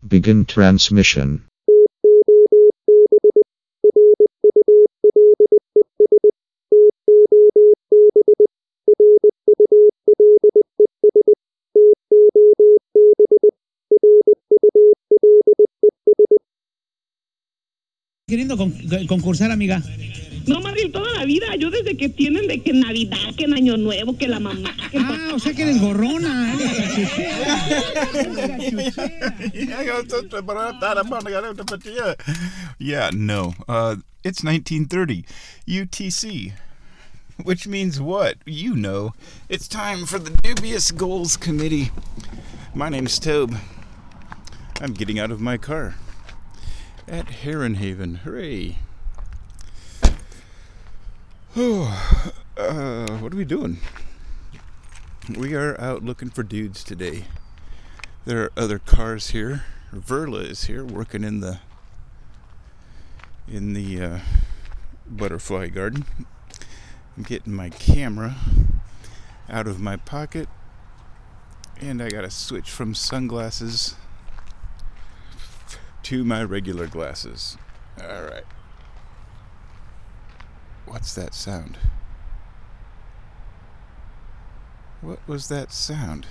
Begin transmission. Queriendo concursar, amiga. No, Maril, toda la vida. Yo desde que tienen de que Navidad, que en Año Nuevo, que la mamá, que el papá. O sea que eres gorrona. Yeah, no. It's 1930. UTC. Which means what? You know. It's time for the Dubious Goals Committee. My name's Tobe. I'm getting out of my car at Heronhaven. Hooray. What are we doing? We are out looking for dudes today. There are other cars here. Verla is here working in the butterfly garden. I'm getting my camera out of my pocket, and I gotta switch from sunglasses to my regular glasses. Alright. What's that sound? What was that sound?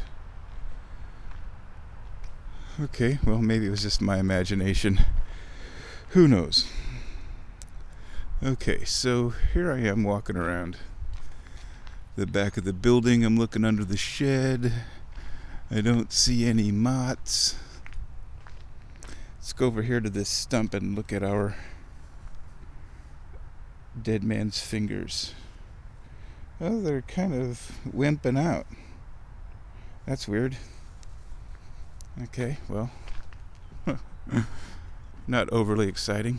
Okay, well, maybe it was just my imagination. Who knows? Okay, so here I am walking around the back of the building. I'm looking under the shed. I don't see any moths. Let's go over here to this stump and look at our dead man's fingers. Oh, they're kind of wimping out. That's weird. Okay, well, not overly exciting.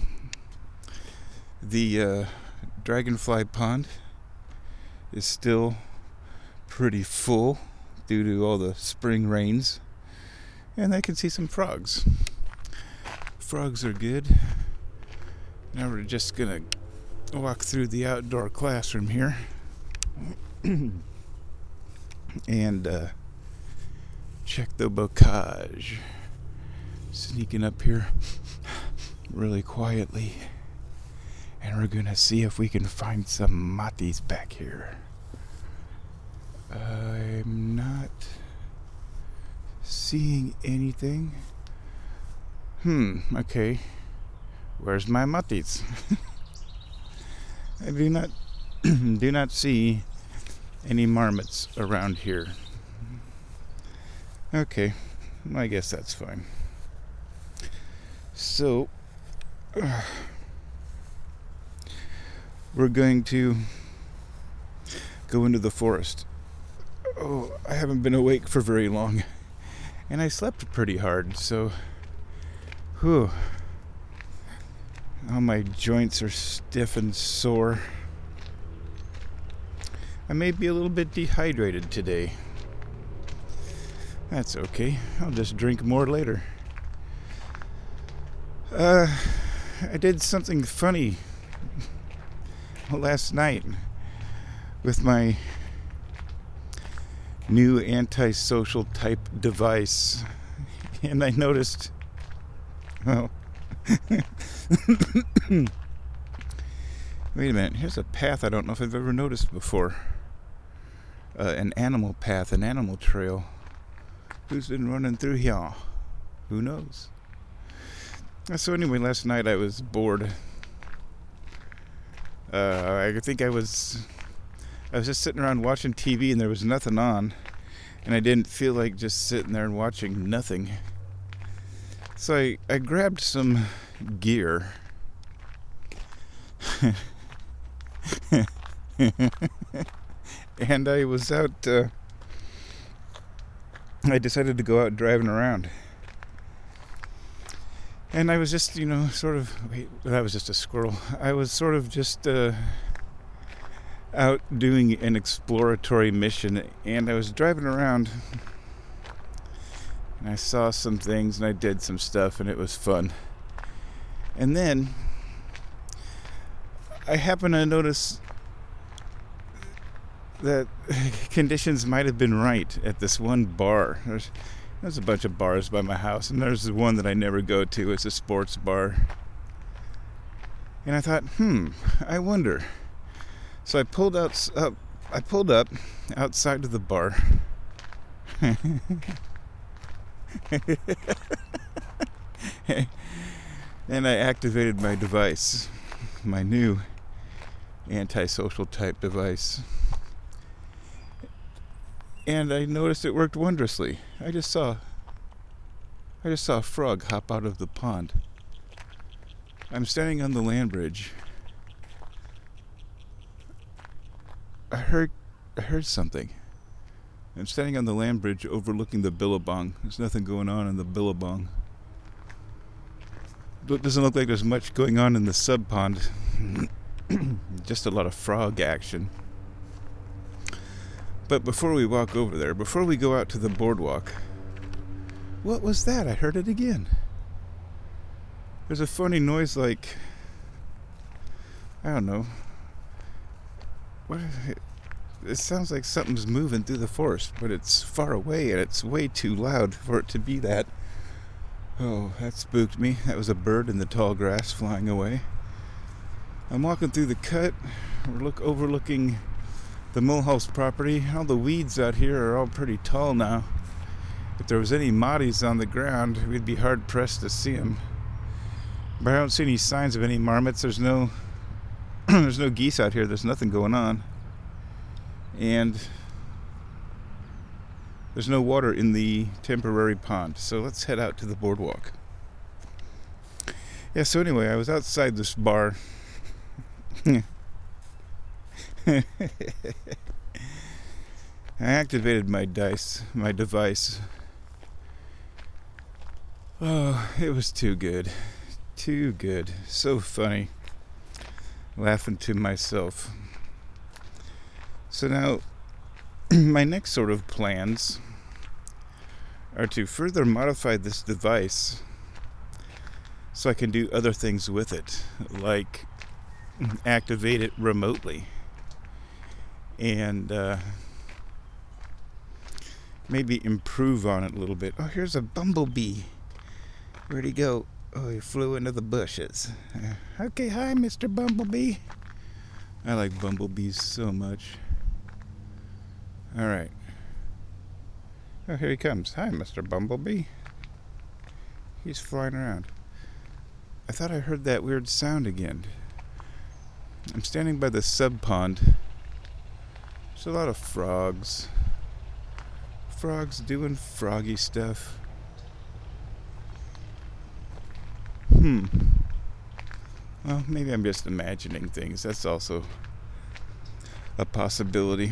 The dragonfly pond is still pretty full due to all the spring rains, and I can see some frogs. Frogs are good. Now we're just gonna walk through the outdoor classroom here and check the bocage. Sneaking up here really quietly, and we're gonna see if we can find some matis back here. I'm not seeing anything. Okay. Where's my matis? I do not see any marmots around here. Okay, I guess that's fine. So, we're going to go into the forest. Oh, I haven't been awake for very long, and I slept pretty hard, so, whew. All my joints are stiff and sore. I may be a little bit dehydrated today. That's okay. I'll just drink more later. I did something funny last night with my new antisocial type device, and I noticed, well, wait a minute, here's a path I don't know if I've ever noticed before. An animal path, an animal trail. Who's been running through here? Who knows? So anyway, last night I was bored. I think I was just sitting around watching TV, and there was nothing on, and I didn't feel like just sitting there and watching nothing. So I grabbed some gear. And I was out, I decided to go out driving around. And I was just, that was just a squirrel. I was sort of just out doing an exploratory mission, and I was driving around, and I saw some things, and I did some stuff, and it was fun. And then I happened to notice that conditions might have been right at this one bar. There's a bunch of bars by my house, and there's the one that I never go to. It's a sports bar. And I thought, I wonder. So I pulled up outside of the bar. And I activated my device, my new antisocial type device. And I noticed it worked wondrously. I just saw a frog hop out of the pond. I'm standing on the land bridge. I heard something. I'm standing on the land bridge overlooking the Billabong. There's nothing going on in the Billabong. It doesn't look like there's much going on in the sub pond. Just a lot of frog action. But before we walk over there, before we go out to the boardwalk, what was that? I heard it again. There's a funny noise like, I don't know. What is it? It sounds like something's moving through the forest, but it's far away and it's way too loud for it to be that. Oh, that spooked me. That was a bird in the tall grass flying away. I'm walking through the cut. We're overlooking the Mulhouse property. All the weeds out here are all pretty tall now. If there was any Mahdi's on the ground, we'd be hard pressed to see them. But I don't see any signs of any marmots. There's no there's no geese out here. There's nothing going on. And there's no water in the temporary pond. So let's head out to the boardwalk. Yeah, so anyway, I was outside this bar. I activated my device. Oh, it was too good. Too good. So funny. Laughing to myself. So now, my next sort of plans are to further modify this device so I can do other things with it, like activate it remotely and maybe improve on it a little bit. Oh, here's a bumblebee. Where'd he go? Oh, he flew into the bushes. Okay, hi, Mr. Bumblebee. I like bumblebees so much. All right. Oh, here he comes. Hi, Mr. Bumblebee. He's flying around. I thought I heard that weird sound again. I'm standing by the sub pond. There's a lot of frogs. Frogs doing froggy stuff. Well, maybe I'm just imagining things. That's also a possibility.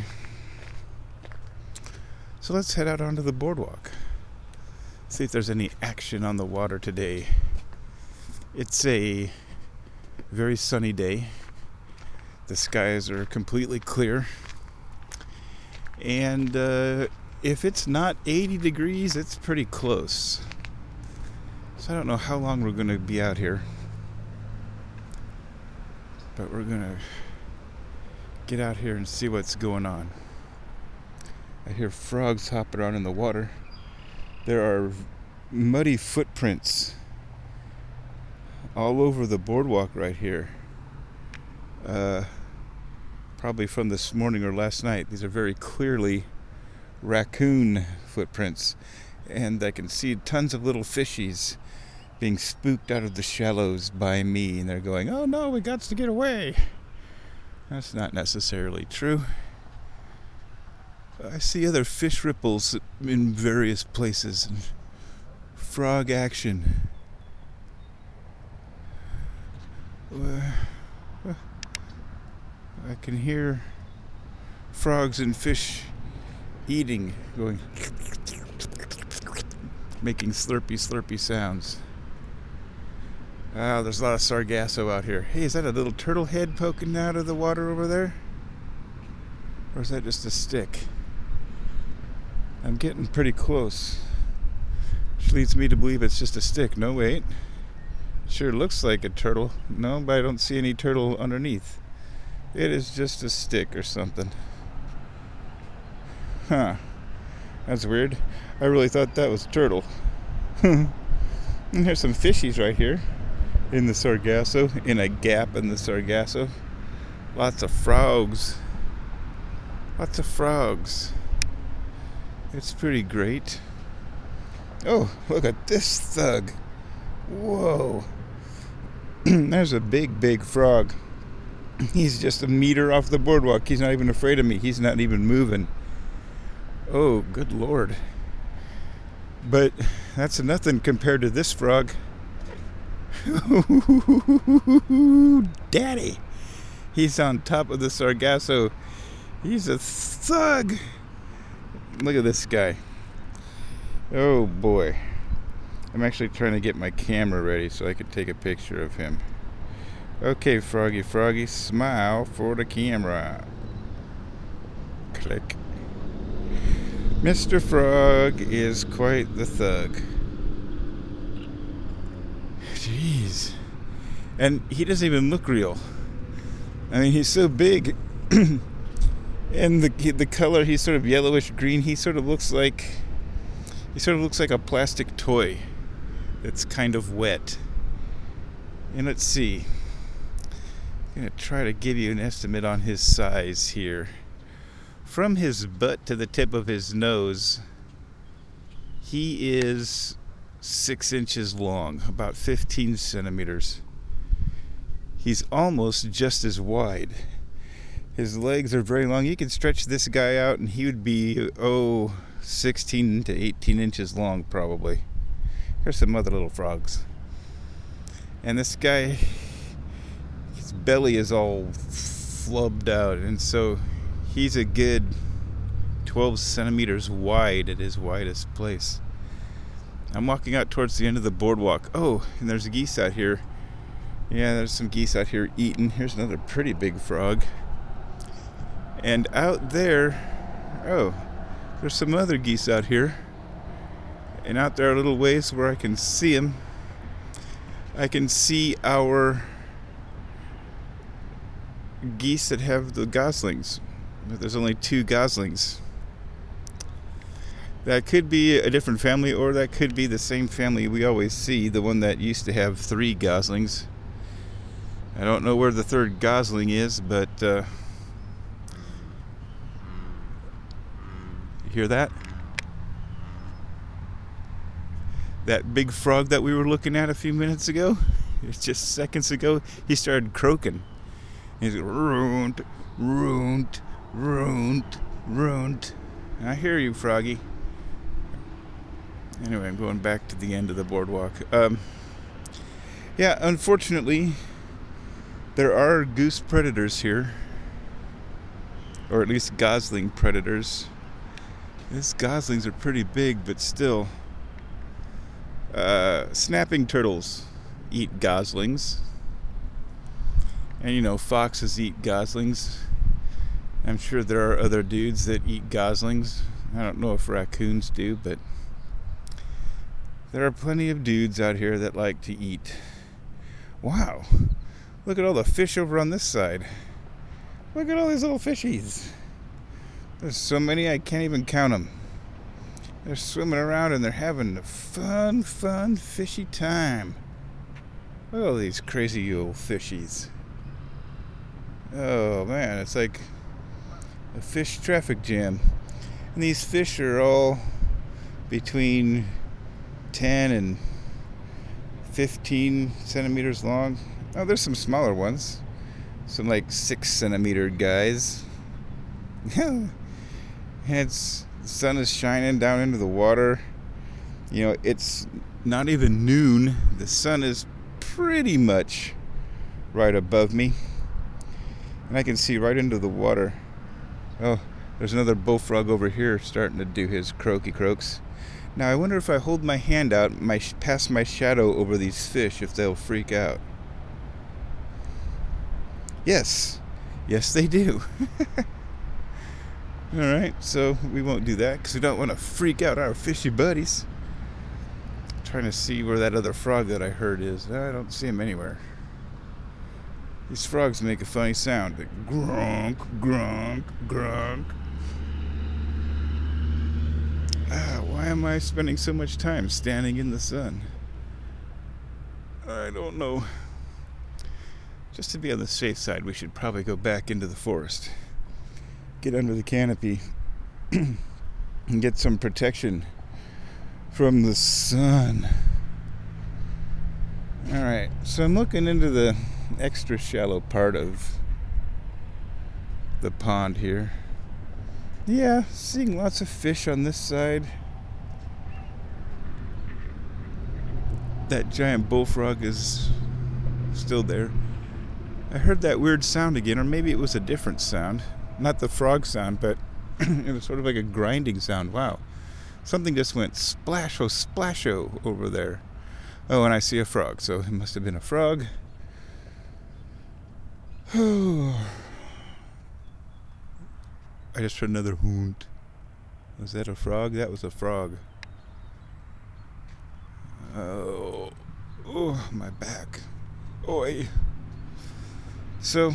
So let's head out onto the boardwalk. See if there's any action on the water today. It's a very sunny day. The skies are completely clear. And if it's not 80 degrees, it's pretty close. So I don't know how long we're going to be out here. But we're going to get out here and see what's going on. I hear frogs hopping around in the water. There are muddy footprints all over the boardwalk right here. Probably from this morning or last night. These are very clearly raccoon footprints. And I can see tons of little fishies being spooked out of the shallows by me. And they're going, oh no, we got to get away. That's not necessarily true. I see other fish ripples in various places. And frog action. I can hear frogs and fish eating, going, making slurpy sounds. There's a lot of sargasso out here. Hey, is that a little turtle head poking out of the water over there? Or is that just a stick? I'm getting pretty close. Which leads me to believe it's just a stick. No, wait. Sure looks like a turtle. No, but I don't see any turtle underneath. It is just a stick or something. Huh. That's weird. I really thought that was a turtle. And there's some fishies right here in the Sargasso, in a gap in the Sargasso. Lots of frogs. Lots of frogs. It's pretty great. Oh, look at this thug. Whoa. There's a big frog. He's just a meter off the boardwalk. He's not even afraid of me. He's not even moving. Oh, good Lord. But that's nothing compared to this frog. Daddy. He's on top of the Sargasso. He's a thug. Look at this guy. Oh boy. I'm actually trying to get my camera ready so I can take a picture of him. Okay, Froggy, smile for the camera. Click. Mr. Frog is quite the thug. Jeez. And he doesn't even look real. I mean, he's so big. And the color, he's sort of yellowish green. He sort of looks like a plastic toy that's kind of wet. And let's see. I'm going to try to give you an estimate on his size here. From his butt to the tip of his nose, he is 6 inches long, about 15 centimeters. He's almost just as wide. His legs are very long. You can stretch this guy out and he would be, 16 to 18 inches long probably. Here's some other little frogs. And this guy, his belly is all flubbed out, and so he's a good 12 centimeters wide at his widest place. I'm walking out towards the end of the boardwalk. Oh, and there's geese out here. Yeah, there's some geese out here eating. Here's another pretty big frog. And out there, there's some other geese out here. And out there a little ways where I can see them, I can see our geese that have the goslings. But there's only 2 goslings. That could be a different family, or that could be the same family we always see, the one that used to have 3 goslings. I don't know where the 3rd gosling is, but you hear that? That big frog that we were looking at a few minutes ago, just seconds ago, he started croaking. He's roont, roont, roont, roont. I hear you, Froggy. Anyway, I'm going back to the end of the boardwalk. Yeah, unfortunately, there are goose predators here, or at least gosling predators. These goslings are pretty big, but still. Snapping turtles eat goslings. And foxes eat goslings. I'm sure there are other dudes that eat goslings. I don't know if raccoons do, but there are plenty of dudes out here that like to eat. Wow. Look at all the fish over on this side. Look at all these little fishies. There's so many I can't even count them. They're swimming around and they're having a fun fishy time. Look at all these crazy old fishies. Oh man, it's like a fish traffic jam. And these fish are all between 10 and 15 centimeters long. Oh, there's some smaller ones. Some like 6 centimeter guys. And the sun is shining down into the water. It's not even noon. The sun is pretty much right above me. And I can see right into the water. Oh, there's another bullfrog over here starting to do his croaky croaks. Now I wonder if I hold my hand out, pass my shadow over these fish, if they'll freak out. Yes they do. Alright, so we won't do that because we don't want to freak out our fishy buddies. I'm trying to see where that other frog that I heard is. I don't see him anywhere. These frogs make a funny sound. Like gronk, gronk, gronk. Why am I spending so much time standing in the sun? I don't know. Just to be on the safe side, we should probably go back into the forest. Get under the canopy and get some protection from the sun. Alright, so I'm looking into the extra shallow part of the pond here. Yeah, seeing lots of fish on this side. That giant bullfrog is still there. I heard that weird sound again, or maybe it was a different sound. Not the frog sound, but it was sort of like a grinding sound. Wow. Something just went splasho, splasho over there. Oh, and I see a frog, so it must have been a frog. I just heard another hoot. Was that a frog? That was a frog. Oh, my back. Oi. So,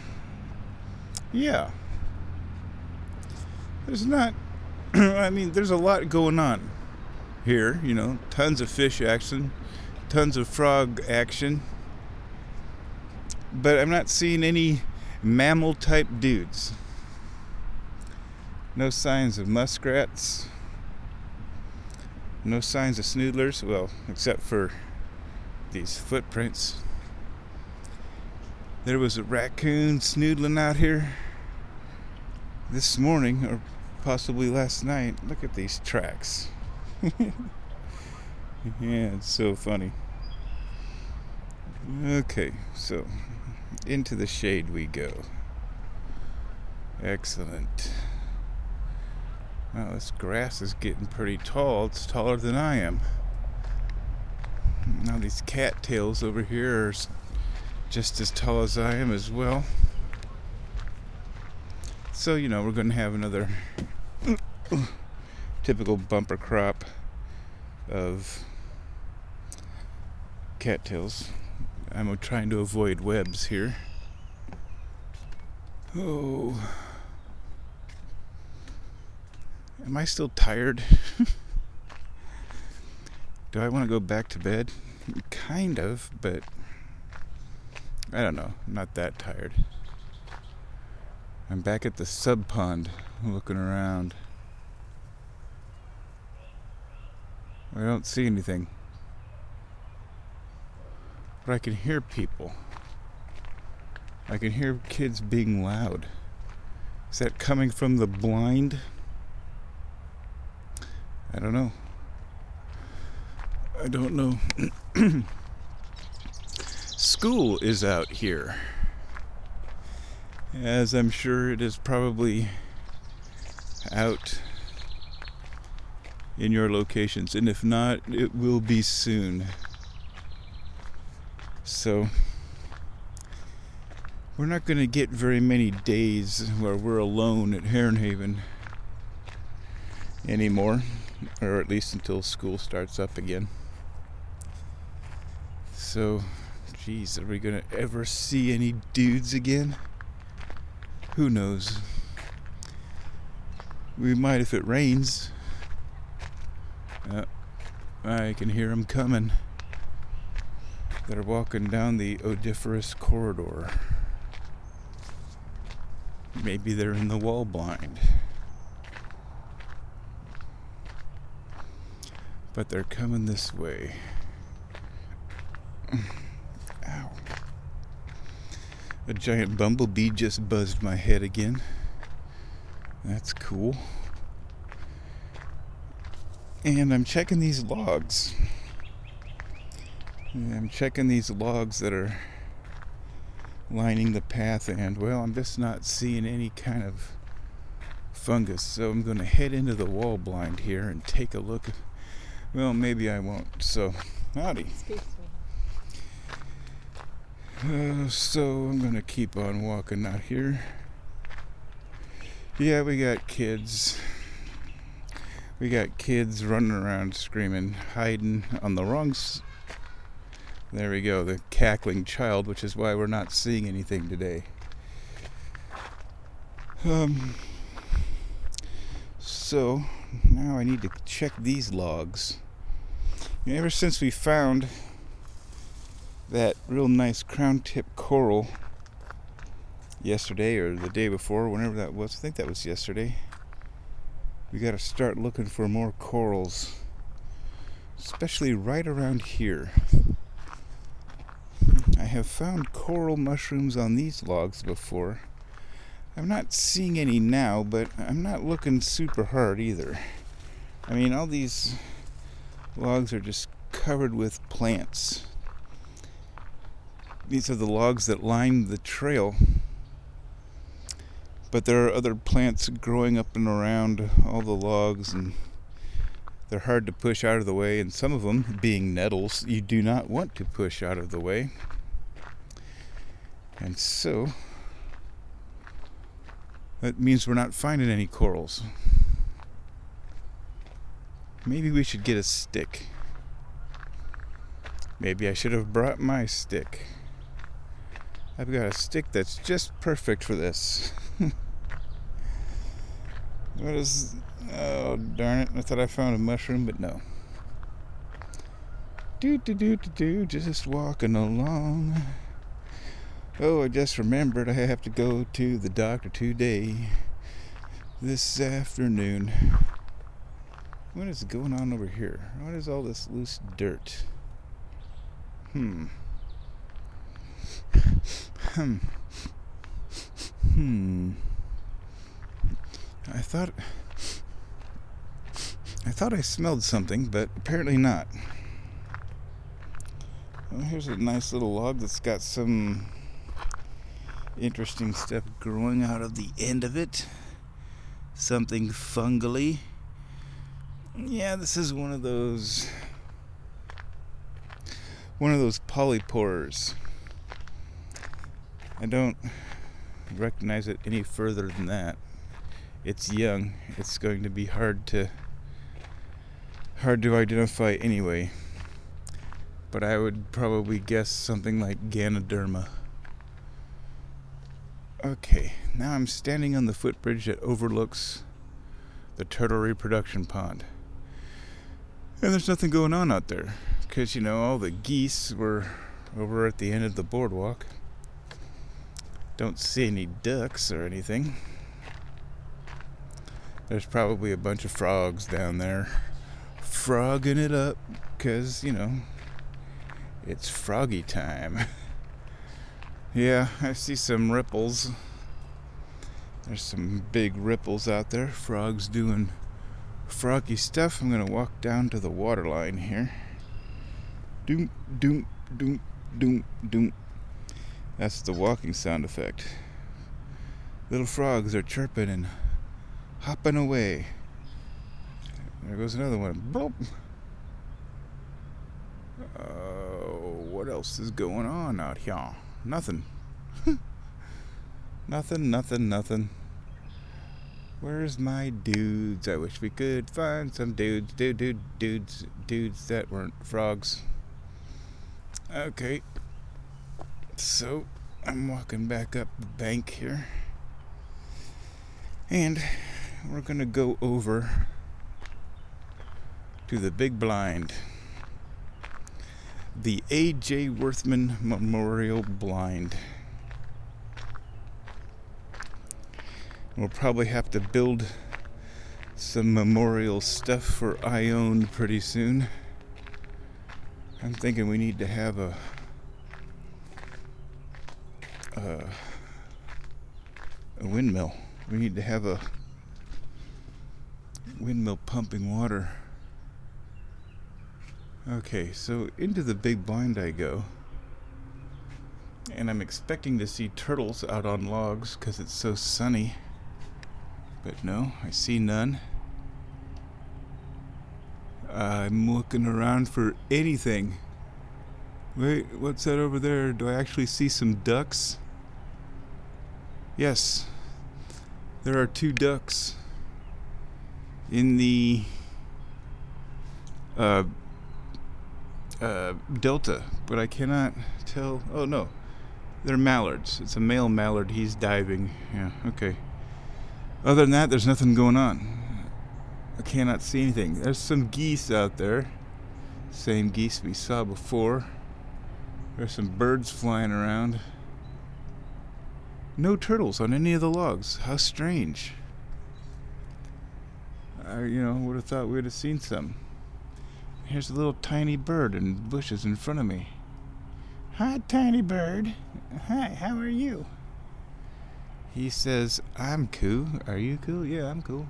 yeah. There's not, I mean, there's a lot going on here, you know, tons of fish action, tons of frog action. But I'm not seeing any mammal type dudes. No signs of muskrats. No signs of snoodlers, well, except for these footprints. There was a raccoon snoodling out here this morning, or possibly last night. Look at these tracks. Yeah, it's so funny. Okay, so into the shade we go. Excellent. Wow, this grass is getting pretty tall. It's taller than I am. Now these cattails over here are just as tall as I am as well. So, you know, we're going to have another typical bumper crop of cattails. I'm trying to avoid webs here. Oh. Am I still tired? Do I want to go back to bed? Kind of, but I don't know. I'm not that tired. I'm back at the sub pond looking around. I don't see anything. But I can hear people. I can hear kids being loud. Is that coming from the blind? I don't know. I don't know. School is out here, as I'm sure it is probably out in your locations, and if not, it will be soon. So we're not going to get very many days where we're alone at Herrenhaven anymore, or at least until school starts up again. So, geez, are we gonna ever see any dudes again? Who knows? We might if it rains. I can hear them coming. They're walking down the odoriferous corridor. Maybe they're in the wall blind. But they're coming this way. Ow. A giant bumblebee just buzzed my head again. That's cool. And I'm checking these logs. I'm checking these logs that are lining the path, and well, I'm just not seeing any kind of fungus. So I'm going to head into the wall blind here and take a look. Well, maybe I won't. So, howdy. So I'm going to keep on walking out here. Yeah, we got kids. We got kids running around screaming, hiding on the wrong there we go, the cackling child, which is why we're not seeing anything today. So now I need to check these logs. Ever since we found that real nice crown tip coral yesterday or the day before, whenever that was, I think that was yesterday, we got to start looking for more corals, especially right around here. I have found coral mushrooms on these logs before. I'm not seeing any now, but I'm not looking super hard either. I mean, all these logs are just covered with plants. These are the logs that line the trail, but there are other plants growing up and around all the logs, and they're hard to push out of the way, and some of them, being nettles, you do not want to push out of the way. And so that means we're not finding any corals. Maybe we should get a stick. Maybe I should have brought my stick. I've got a stick that's just perfect for this. What is... Oh, darn it. I thought I found a mushroom, but no. Just walking along. Oh, I just remembered I have to go to the doctor today. This afternoon. What is going on over here? What is all this loose dirt? I thought I smelled something, but apparently not. Well, here's a nice little log that's got some interesting stuff growing out of the end of it. Something fungally. Yeah, this is one of those polypores. I don't recognize it any further than that. It's young. It's going to be hard to identify anyway. But I would probably guess something like Ganoderma. Okay, now I'm standing on the footbridge that overlooks the turtle reproduction pond. And there's nothing going on out there, because, you know, all the geese were over at the end of the boardwalk. Don't see any ducks or anything. There's probably a bunch of frogs down there frogging it up, because, you know, it's froggy time. Yeah, I see some ripples. There's some big ripples out there. Frogs doing froggy stuff. I'm gonna walk down to the water line here. Doom, doom, doom, doom, doom. That's the walking sound effect. Little frogs are chirping and hopping away. There goes another one. Boop. What else is going on out here? Nothing. Nothing. Where's my dudes? I wish we could find some dudes. Dudes that weren't frogs. Okay. So, I'm walking back up the bank here. And we're gonna go over to the big blind. The A.J. Worthman Memorial Blind. We'll probably have to build some memorial stuff for Ione pretty soon. I'm thinking we need to have a windmill. We need to have a windmill pumping water. Okay, so into the big blind I go. And I'm expecting to see turtles out on logs because it's so sunny. But no, I see none. I'm looking around for anything. Wait, what's that over there? Do I actually see some ducks? Yes, there are 2 ducks in the delta, but I cannot tell. Oh no, they're mallards. It's a male mallard. He's diving. Yeah, okay. Other than that, there's nothing going on. I cannot see anything. There's some geese out there. Same geese we saw before. There's some birds flying around. No turtles on any of the logs. How strange. I would have thought we would have seen some. Here's a little tiny bird in the bushes in front of me. Hi, tiny bird. Hi, how are you? He says, I'm cool. Are you cool? Yeah, I'm cool.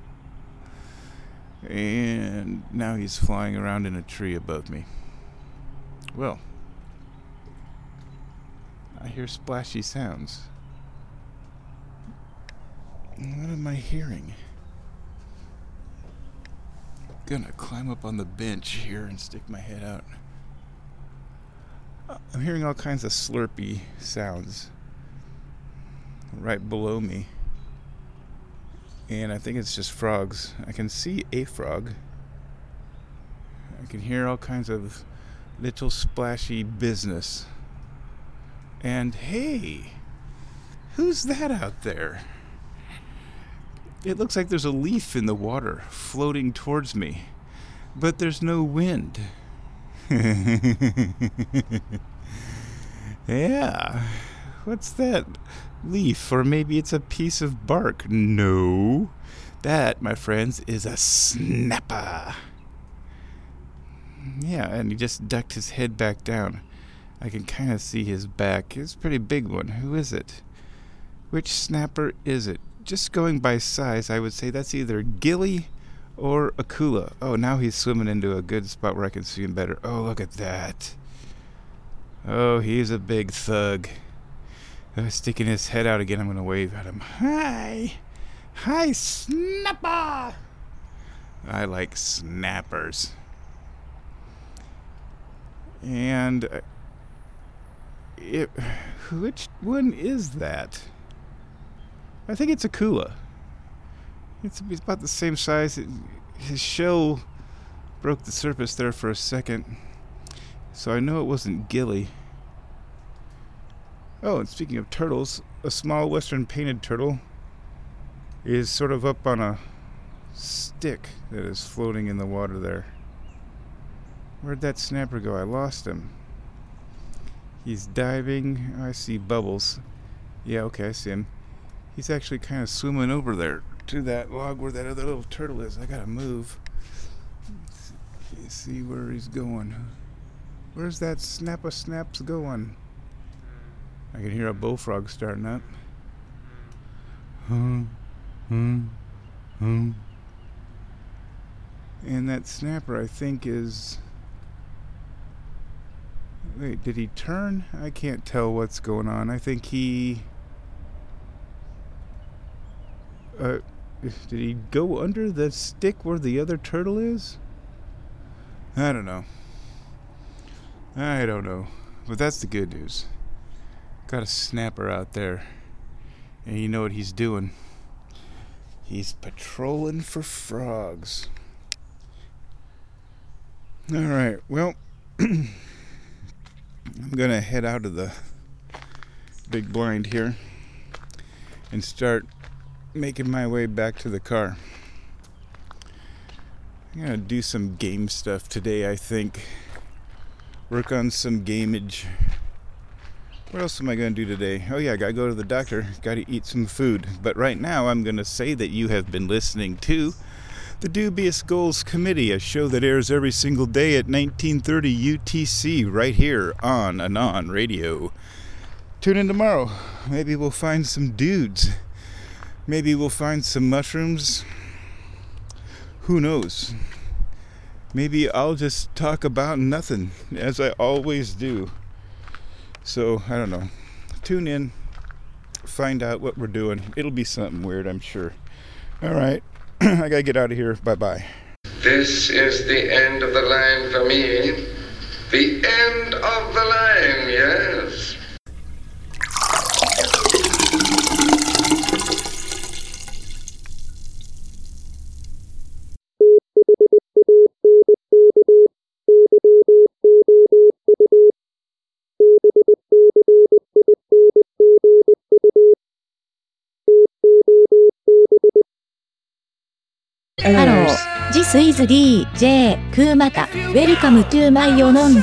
And now he's flying around in a tree above me. Well, I hear splashy sounds. What am I hearing? Gonna climb up on the bench here and stick my head out. I'm hearing all kinds of slurpy sounds right below me. And I think it's just frogs. I can see a frog. I can hear all kinds of little splashy business. And hey, who's that out there? It looks like there's a leaf in the water floating towards me, but there's no wind. Yeah, what's that leaf? Or maybe it's a piece of bark. No, that, my friends, is a snapper. Yeah, and he just ducked his head back down. I can kind of see his back. It's a pretty big one. Who is it? Which snapper is it? Just going by size, I would say that's either Gilly or Akula. Oh, now he's swimming into a good spot where I can see him better. Oh, look at that. Oh, he's a big thug. Sticking his head out again, I'm going to wave at him. Hi! Hi, snapper! I like snappers. And which one is that? I think it's Akula. It's about the same size. His shell broke the surface there for a second, so I know it wasn't Gilly. Oh, and speaking of turtles, a small western painted turtle is sort of up on a stick that is floating in the water there. Where'd that snapper go? I lost him. He's diving. I see bubbles. Yeah, okay, I see him. He's actually kind of swimming over there to that log where that other little turtle is. I gotta move. Let's see where he's going. Where's that snaps going? I can hear a bullfrog starting up. And that snapper, I think, is... Wait, did he turn? I can't tell what's going on. I think he... did he go under the stick where the other turtle is? I don't know. But that's the good news. Got a snapper out there. And you know what he's doing? He's patrolling for frogs. Alright, well, I'm going to head out of the big blind here and start making my way back to the car. I'm going to do some game stuff today, I think. Work on some gameage. What else am I going to do today? Oh yeah, I got to go to the doctor. Got to eat some food. But right now I'm going to say that you have been listening to the Dubious Goals Committee, a show that airs every single day at 1930 UTC right here on Anon Radio. Tune in tomorrow. Maybe we'll find some dudes. Maybe we'll find some mushrooms. Who knows? Maybe I'll just talk about nothing, as I always do. So, I don't know. Tune in. Find out what we're doing. It'll be something weird, I'm sure. Alright. I gotta get out of here. Bye-bye. This is the end of the line for me. The end of the line, yes. 実 This is Lee J. クーマタ Welcome to my オノン